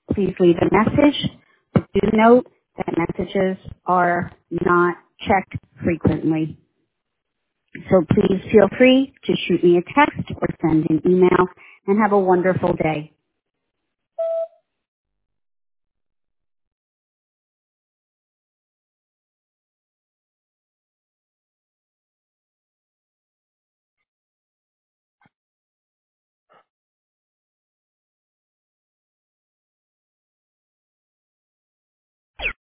please leave a message. But do note that messages are not checked frequently. So please feel free to shoot me a text or send an email, and have a wonderful day.